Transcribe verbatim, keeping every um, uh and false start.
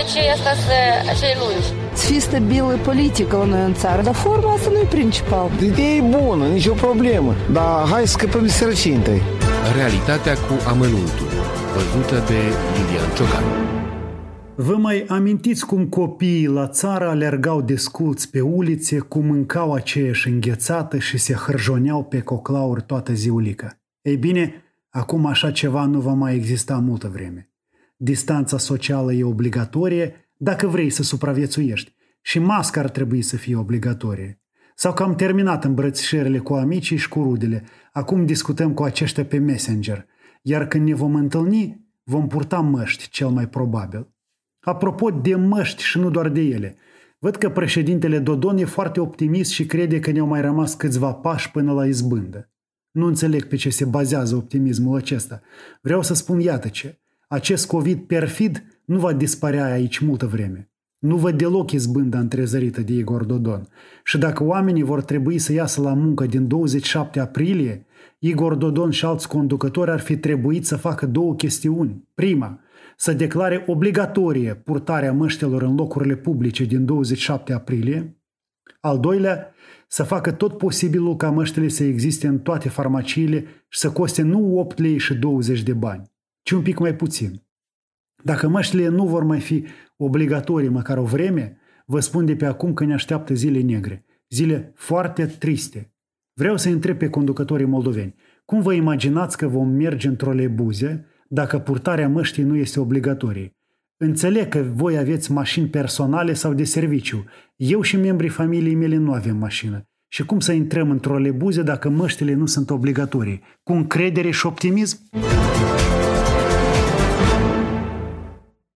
aceea asta să acei lungi. Să fie stabilă politică la noi în țară, dar forma asta nu e principal. Ideea e bună, nicio problemă, dar hai să scăpăm de sărăcie întâi. Realitatea cu amănuntul, văzută de Lilian Ciocan. Vă mai amintiți cum copiii la țară alergau desculți pe ulițe, cum mâncau aceeași înghețată și se hârjoneau pe coclauri toată ziulica? Ei bine, acum așa ceva nu va mai exista multă vreme. Distanța socială e obligatorie dacă vrei să supraviețuiești și masca ar trebui să fie obligatorie. Sau că am terminat îmbrățișările cu amicii și cu rudele, acum discutăm cu aceștia pe Messenger, iar când ne vom întâlni, vom purta măști, cel mai probabil. Apropo de măști și nu doar de ele, văd că președintele Dodon e foarte optimist și crede că ne-au mai rămas câțiva pași până la izbândă. Nu înțeleg pe ce se bazează optimismul acesta. Vreau să spun iată ce. Acest COVID perfid nu va dispărea aici multă vreme. Nu văd deloc izbânda întrezărită de Igor Dodon. Și dacă oamenii vor trebui să iasă la muncă din douăzeci și șapte aprilie, Igor Dodon și alți conducători ar fi trebuit să facă două chestiuni. Prima, să declare obligatorie purtarea măștilor în locurile publice din douăzeci și șapte aprilie. Al doilea, să facă tot posibilul ca măștile să existe în toate farmaciile și să coste nu opt lei și douăzeci de bani, ci un pic mai puțin. Dacă măștile nu vor mai fi obligatorii măcar o vreme, vă spun de pe acum că ne așteaptă zile negre, zile foarte triste. Vreau să întreb pe conducătorii moldoveni, cum vă imaginați că vom merge în troleibuze dacă purtarea măștii nu este obligatorie? Înțeleg că voi aveți mașini personale sau de serviciu. Eu și membrii familiei mele nu avem mașină. Și cum să intrăm în troleibuze dacă măștile nu sunt obligatorii? Cu încredere și optimism?